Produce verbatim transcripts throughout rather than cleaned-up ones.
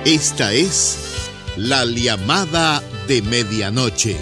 Esta es la llamada de medianoche.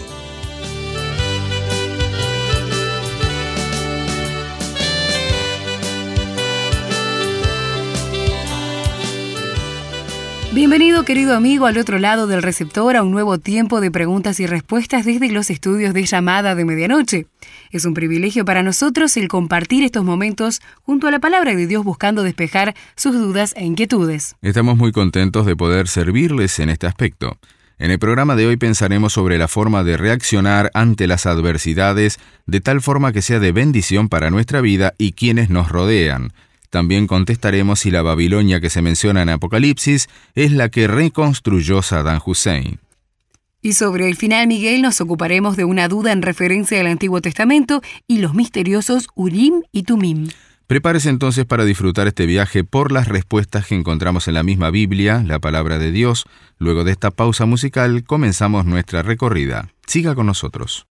Bienvenido, querido amigo, al otro lado del receptor a un nuevo tiempo de preguntas y respuestas desde los estudios de Llamada de Medianoche. Es un privilegio para nosotros el compartir estos momentos junto a la palabra de Dios, buscando despejar sus dudas e inquietudes. Estamos muy contentos de poder servirles en este aspecto. En el programa de hoy pensaremos sobre la forma de reaccionar ante las adversidades de tal forma que sea de bendición para nuestra vida y quienes nos rodean. También contestaremos si la Babilonia que se menciona en Apocalipsis es la que reconstruyó Saddam Hussein. Y sobre el final, Miguel, nos ocuparemos de una duda en referencia al Antiguo Testamento y los misteriosos Urim y Tumim. Prepárese entonces para disfrutar este viaje por las respuestas que encontramos en la misma Biblia, la palabra de Dios. Luego de esta pausa musical, comenzamos nuestra recorrida. Siga con nosotros.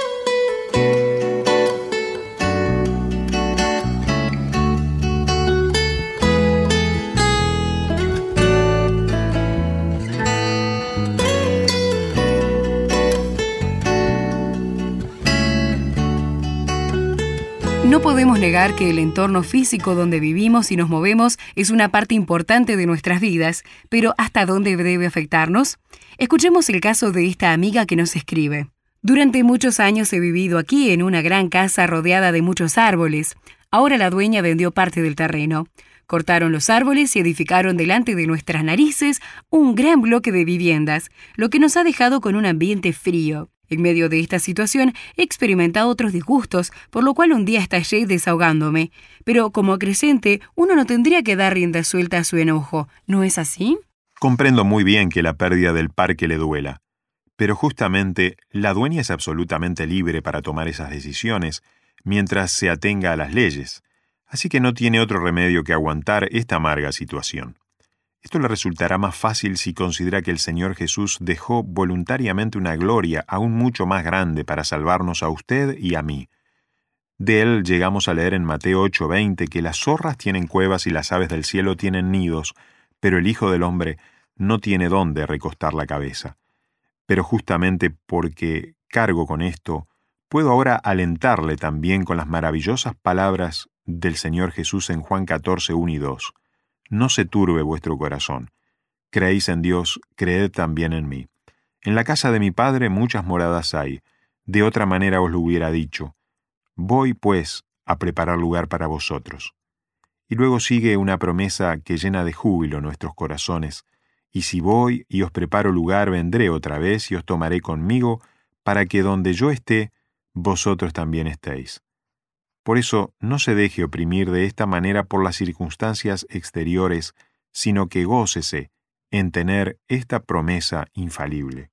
No podemos negar que el entorno físico donde vivimos y nos movemos es una parte importante de nuestras vidas, pero ¿hasta dónde debe afectarnos? Escuchemos el caso de esta amiga que nos escribe. Durante muchos años he vivido aquí en una gran casa rodeada de muchos árboles. Ahora la dueña vendió parte del terreno. Cortaron los árboles y edificaron delante de nuestras narices un gran bloque de viviendas, lo que nos ha dejado con un ambiente frío. En medio de esta situación he experimentado otros disgustos, por lo cual un día estallé desahogándome. Pero como creyente, uno no tendría que dar rienda suelta a su enojo, ¿no es así? Comprendo muy bien que la pérdida del parque le duela, pero justamente la dueña es absolutamente libre para tomar esas decisiones mientras se atenga a las leyes, así que no tiene otro remedio que aguantar esta amarga situación. Esto le resultará más fácil si considera que el Señor Jesús dejó voluntariamente una gloria aún mucho más grande para salvarnos a usted y a mí. De él llegamos a leer en Mateo ocho veinte que las zorras tienen cuevas y las aves del cielo tienen nidos, pero el Hijo del Hombre no tiene dónde recostar la cabeza. Pero justamente porque cargo con esto, puedo ahora alentarle también con las maravillosas palabras del Señor Jesús en Juan catorce, uno y dos. No se turbe vuestro corazón. Creéis en Dios, creed también en mí. En la casa de mi Padre muchas moradas hay. De otra manera os lo hubiera dicho. Voy, pues, a preparar lugar para vosotros. Y luego sigue una promesa que llena de júbilo nuestros corazones. Y si voy y os preparo lugar, vendré otra vez y os tomaré conmigo, para que donde yo esté, vosotros también estéis. Por eso, no se deje oprimir de esta manera por las circunstancias exteriores, sino que gócese en tener esta promesa infalible.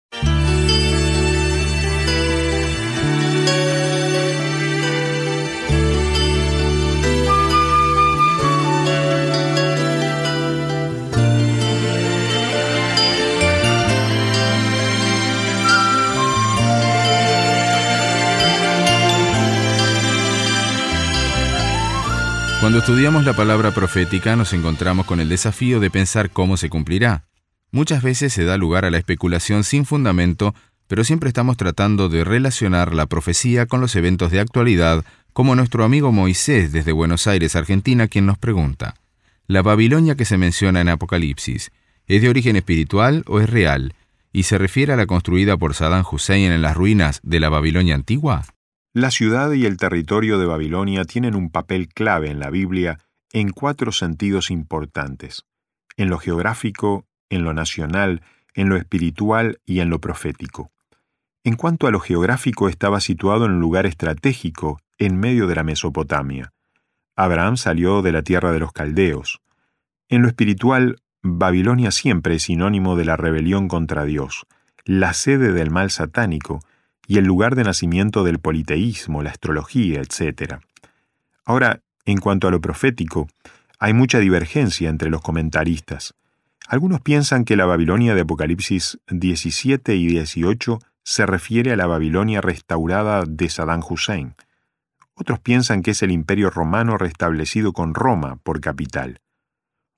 Cuando estudiamos la palabra profética nos encontramos con el desafío de pensar cómo se cumplirá. Muchas veces se da lugar a la especulación sin fundamento, pero siempre estamos tratando de relacionar la profecía con los eventos de actualidad, como nuestro amigo Moisés desde Buenos Aires, Argentina, quien nos pregunta: ¿la Babilonia que se menciona en Apocalipsis es de origen espiritual o es real? ¿Y se refiere a la construida por Saddam Hussein en las ruinas de la Babilonia antigua? La ciudad y el territorio de Babilonia tienen un papel clave en la Biblia en cuatro sentidos importantes: en lo geográfico, en lo nacional, en lo espiritual y en lo profético. En cuanto a lo geográfico, estaba situado en un lugar estratégico en medio de la Mesopotamia. Abraham salió de la tierra de los caldeos. En lo espiritual, Babilonia siempre es sinónimo de la rebelión contra Dios, la sede del mal satánico, y el lugar de nacimiento del politeísmo, la astrología, etcétera. Ahora, en cuanto a lo profético, hay mucha divergencia entre los comentaristas. Algunos piensan que la Babilonia de Apocalipsis diecisiete y dieciocho se refiere a la Babilonia restaurada de Saddam Hussein. Otros piensan que es el Imperio Romano restablecido con Roma por capital.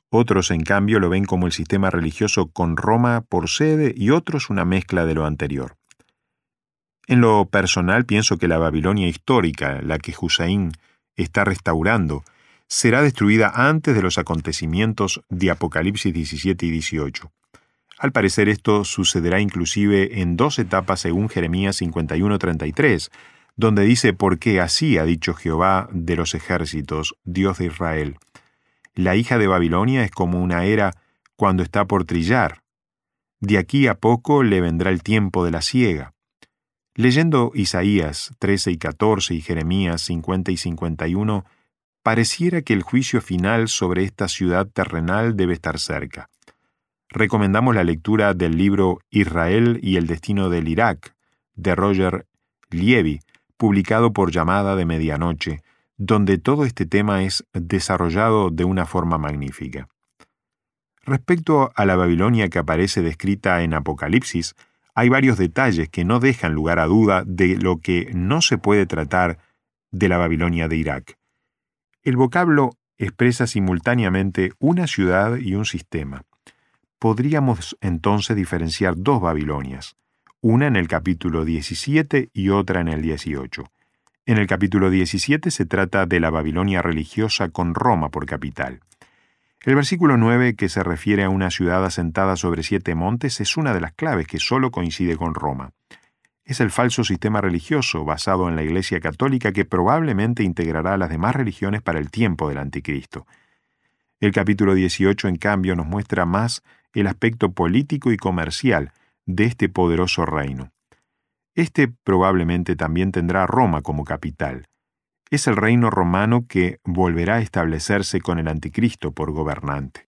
Otros, en cambio, lo ven como el sistema religioso con Roma por sede y otros una mezcla de lo anterior. En lo personal, pienso que la Babilonia histórica, la que Hussein está restaurando, será destruida antes de los acontecimientos de Apocalipsis diecisiete y dieciocho. Al parecer esto sucederá inclusive en dos etapas según Jeremías cincuenta y uno treinta y tres, donde dice: «Porque así ha dicho Jehová de los ejércitos, Dios de Israel. La hija de Babilonia es como una era cuando está por trillar. De aquí a poco le vendrá el tiempo de la siega». Leyendo Isaías trece y catorce y Jeremías cincuenta y cincuenta y uno, pareciera que el juicio final sobre esta ciudad terrenal debe estar cerca. Recomendamos la lectura del libro Israel y el destino del Irak, de Roger Lievy, publicado por Llamada de Medianoche, donde todo este tema es desarrollado de una forma magnífica. Respecto a la Babilonia que aparece descrita en Apocalipsis, hay varios detalles que no dejan lugar a duda de lo que no se puede tratar de la Babilonia de Irak. El vocablo expresa simultáneamente una ciudad y un sistema. Podríamos entonces diferenciar dos Babilonias, una en el capítulo diecisiete y otra en el dieciocho. En el capítulo diecisiete se trata de la Babilonia religiosa con Roma por capital. El versículo nueve, que se refiere a una ciudad asentada sobre siete montes, es una de las claves que solo coincide con Roma. Es el falso sistema religioso basado en la Iglesia Católica que probablemente integrará a las demás religiones para el tiempo del Anticristo. El capítulo dieciocho, en cambio, nos muestra más el aspecto político y comercial de este poderoso reino. Este probablemente también tendrá a Roma como capital. Es el reino romano que volverá a establecerse con el Anticristo por gobernante.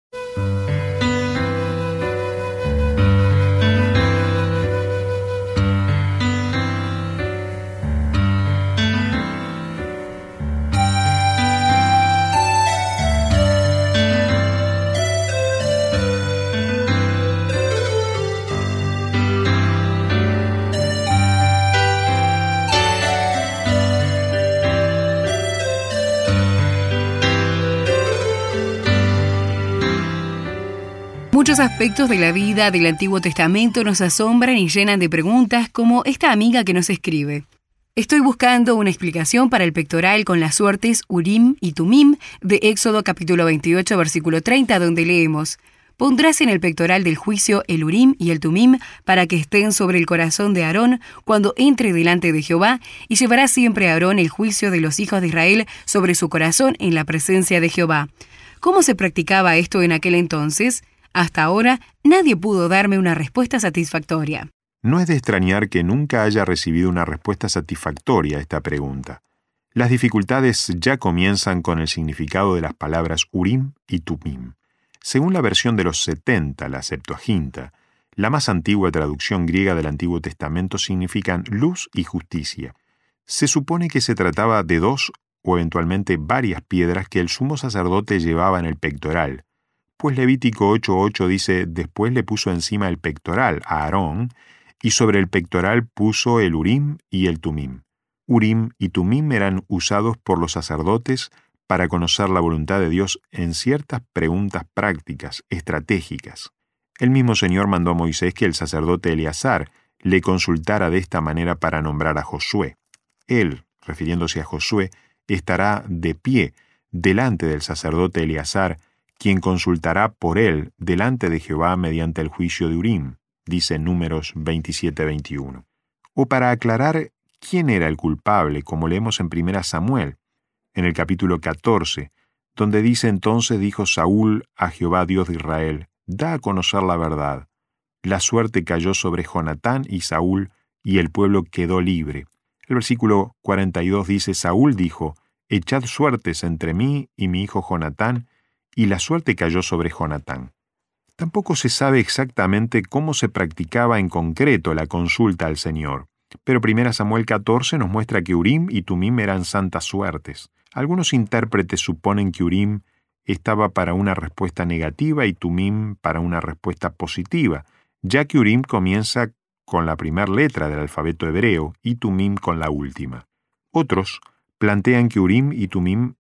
Muchos aspectos de la vida del Antiguo Testamento nos asombran y llenan de preguntas, como esta amiga que nos escribe. Estoy buscando una explicación para el pectoral con las suertes Urim y Tumim de Éxodo capítulo veintiocho, versículo treinta, donde leemos: «Pondrás en el pectoral del juicio el Urim y el Tumim para que estén sobre el corazón de Aarón cuando entre delante de Jehová, y llevará siempre a Aarón el juicio de los hijos de Israel sobre su corazón en la presencia de Jehová». ¿Cómo se practicaba esto en aquel entonces? Hasta ahora, nadie pudo darme una respuesta satisfactoria. No es de extrañar que nunca haya recibido una respuesta satisfactoria a esta pregunta. Las dificultades ya comienzan con el significado de las palabras Urim y Tumim. Según la versión de los setenta, la Septuaginta, la más antigua traducción griega del Antiguo Testamento, significan luz y justicia. Se supone que se trataba de dos o eventualmente varias piedras que el sumo sacerdote llevaba en el pectoral, pues Levítico ocho ocho dice: «Después le puso encima el pectoral a Aarón, y sobre el pectoral puso el Urim y el Tumim». Urim y Tumim eran usados por los sacerdotes para conocer la voluntad de Dios en ciertas preguntas prácticas, estratégicas. El mismo Señor mandó a Moisés que el sacerdote Eleazar le consultara de esta manera para nombrar a Josué. Él, refiriéndose a Josué, estará de pie delante del sacerdote Eleazar, quien consultará por él delante de Jehová mediante el juicio de Urim, dice Números veintisiete veintiuno. O para aclarar quién era el culpable, como leemos en primera Samuel, en el capítulo catorce, donde dice: «Entonces dijo Saúl a Jehová Dios de Israel: da a conocer la verdad. La suerte cayó sobre Jonatán y Saúl, y el pueblo quedó libre». El versículo cuarenta y dos dice: «Saúl dijo: echad suertes entre mí y mi hijo Jonatán, y la suerte cayó sobre Jonatán». Tampoco se sabe exactamente cómo se practicaba en concreto la consulta al Señor, pero primera Samuel catorce nos muestra que Urim y Tumim eran santas suertes. Algunos intérpretes suponen que Urim estaba para una respuesta negativa y Tumim para una respuesta positiva, ya que Urim comienza con la primera letra del alfabeto hebreo y Tumim con la última. Otros plantean que Urim y Tumim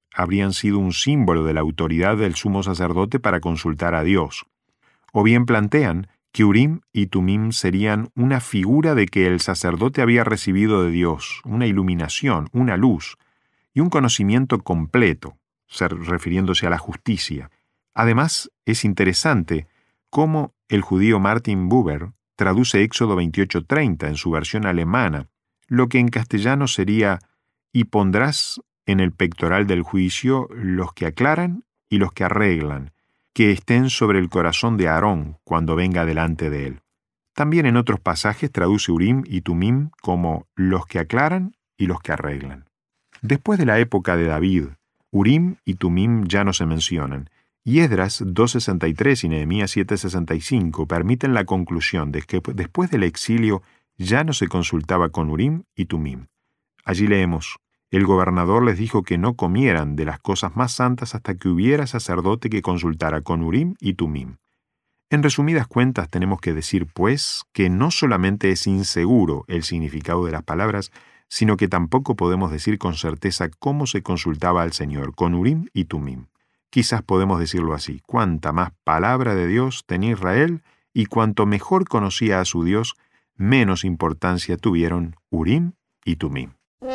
habrían sido un símbolo de la autoridad del sumo sacerdote para consultar a Dios. O bien plantean que Urim y Tumim serían una figura de que el sacerdote había recibido de Dios, una iluminación, una luz, y un conocimiento completo, refiriéndose a la justicia. Además, es interesante cómo el judío Martin Buber traduce Éxodo veintiocho treinta en su versión alemana, lo que en castellano sería: «Y pondrás en el pectoral del juicio los que aclaran y los que arreglan, que estén sobre el corazón de Aarón cuando venga delante de él». También en otros pasajes traduce Urim y Tumim como los que aclaran y los que arreglan. Después de la época de David, Urim y Tumim ya no se mencionan, y Esdras dos sesenta y tres y Nehemías siete sesenta y cinco permiten la conclusión de que después del exilio ya no se consultaba con Urim y Tumim. Allí leemos: «El gobernador les dijo que no comieran de las cosas más santas hasta que hubiera sacerdote que consultara con Urim y Tumim». En resumidas cuentas tenemos que decir, pues, que no solamente es inseguro el significado de las palabras, sino que tampoco podemos decir con certeza cómo se consultaba al Señor, con Urim y Tumim. Quizás podemos decirlo así: cuanta más palabra de Dios tenía Israel y cuanto mejor conocía a su Dios, menos importancia tuvieron Urim y Tumim.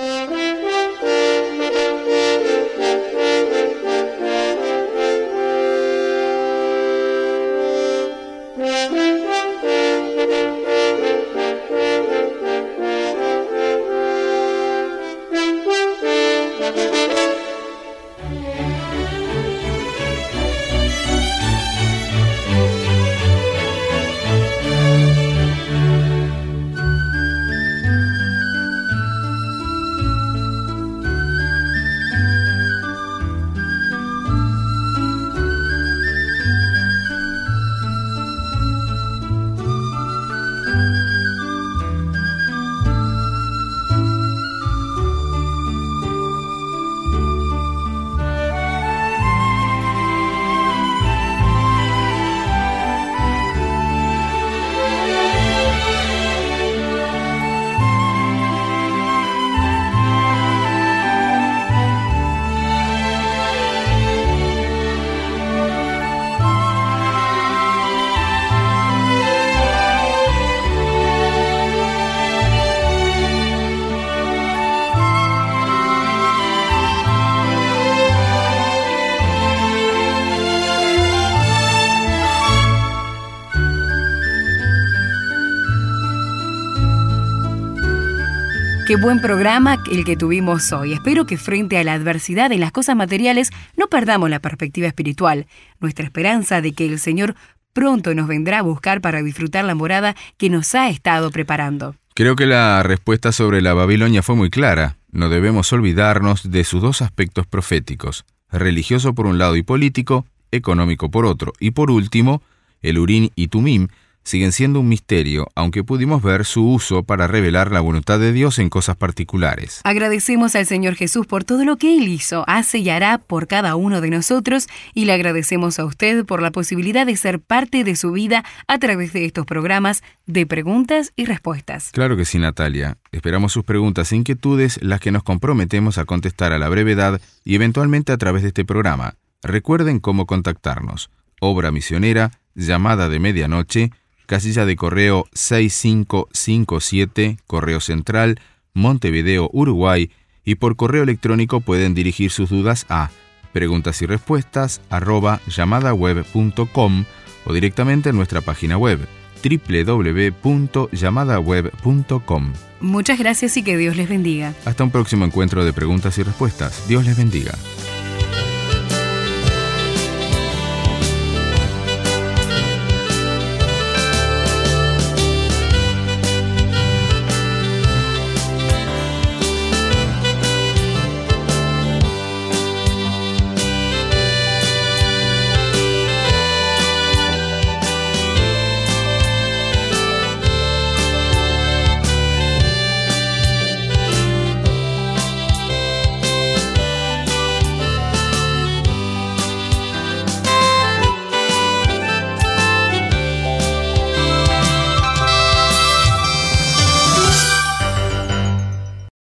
Qué buen programa el que tuvimos hoy. Espero que frente a la adversidad en las cosas materiales no perdamos la perspectiva espiritual, nuestra esperanza de que el Señor pronto nos vendrá a buscar para disfrutar la morada que nos ha estado preparando. Creo que la respuesta sobre la Babilonia fue muy clara. No debemos olvidarnos de sus dos aspectos proféticos, religioso por un lado y político, económico por otro. Y por último, el Urim y Tumim siguen siendo un misterio, aunque pudimos ver su uso para revelar la voluntad de Dios en cosas particulares. Agradecemos al Señor Jesús por todo lo que Él hizo, hace y hará por cada uno de nosotros, y le agradecemos a usted por la posibilidad de ser parte de su vida a través de estos programas de preguntas y respuestas. Claro que sí, Natalia. Esperamos sus preguntas e inquietudes, las que nos comprometemos a contestar a la brevedad y eventualmente a través de este programa. Recuerden cómo contactarnos. Obra Misionera, Llamada de Medianoche, casilla de correo seis cinco cinco siete, Correo Central, Montevideo, Uruguay, y por correo electrónico pueden dirigir sus dudas a preguntas y respuestas arroba llamadaweb punto com o directamente en nuestra página web doble u doble u doble u punto llamadaweb punto com. Muchas gracias y que Dios les bendiga. Hasta un próximo encuentro de preguntas y respuestas. Dios les bendiga.